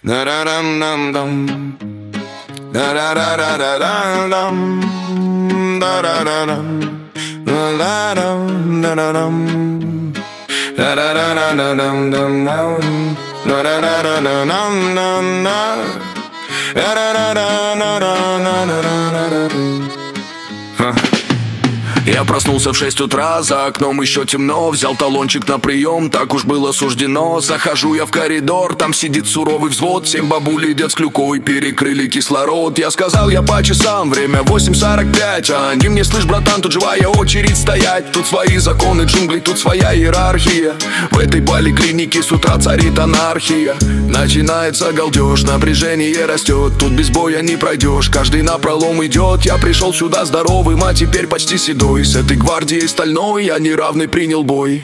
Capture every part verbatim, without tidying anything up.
Да-да-дам-дам-дам. Да-да-да-да-да-дам. Да-да-да-дам. Да-да-дам, да-да-дам. Да-да-да-да-да-дам-дам-дам. Да-да-да-да-да-дам-дам-дам. Да-да-да-да-да-да-да-да-да-да. Я проснулся в шесть утра, за окном еще темно. Взял талончик на прием, так уж было суждено. Захожу я в коридор, там сидит суровый взвод. Семь бабуль едят с клюкой, перекрыли кислород. Я сказал, я по часам, время восемь сорок пять. А они мне, слышь, братан, тут живая очередь стоять. Тут свои законы джунглей, тут своя иерархия. В этой поликлинике с утра царит анархия. Начинается галдеж, напряжение растет. Тут без боя не пройдешь, каждый напролом идет. Я пришел сюда здоровым, а теперь почти седой. С этой гвардией стальной я неравный принял бой.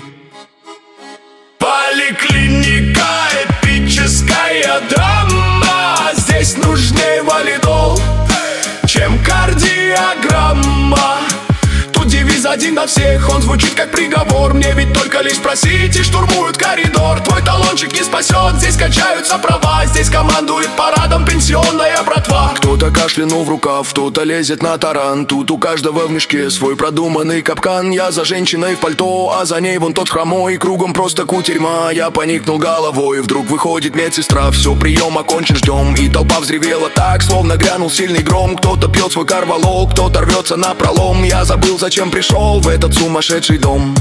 Поликлиника, эпическая драма. Здесь нужнее валидол, чем кардиограмма. Тут девиз один на всех, он звучит как приговор. Мне ведь только лишь спросить и штурмуют коридор. Твой талончик не спасет, здесь качаются права. Здесь командует парадом пенсионная братва. Кто-то кашлянул в рукав, кто-то лезет на таран. Тут у каждого в мешке свой продуманный капкан. Я за женщиной в пальто, а за ней вон тот хромой. Кругом просто кутерьма, я поникнул головой. Вдруг выходит медсестра, все, прием окончен, ждем. И толпа взревела так, словно грянул сильный гром. Кто-то пьет свой карвалол, кто-то рвется на пролом. Я забыл, зачем пришел в этот сумасшедший дом.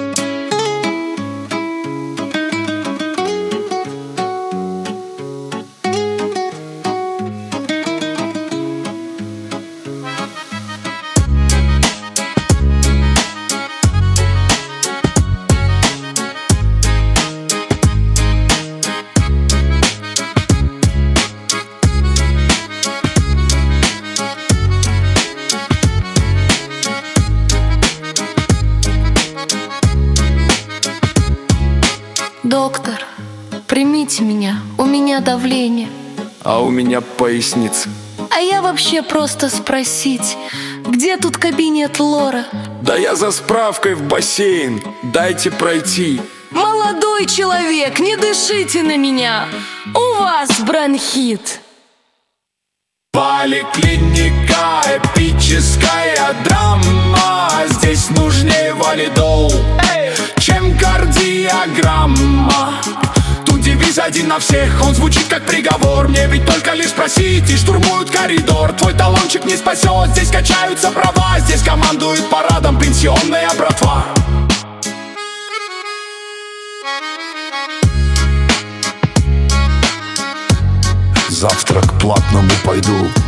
Доктор, примите меня, у меня давление. А у меня поясница. А я вообще просто спросить, где тут кабинет лора? Да я за справкой в бассейн, дайте пройти. Молодой человек, не дышите на меня, у вас бронхит. Поликлиника, эпическая драма. Здесь нужнее валидол, чем кардиограмма. Тут девиз один на всех, он звучит как приговор. Мне ведь только лишь спросить и штурмуют коридор. Твой талончик не спасет, здесь качаются права. Здесь командует парадом пенсионная братва. Завтра к платному пойду,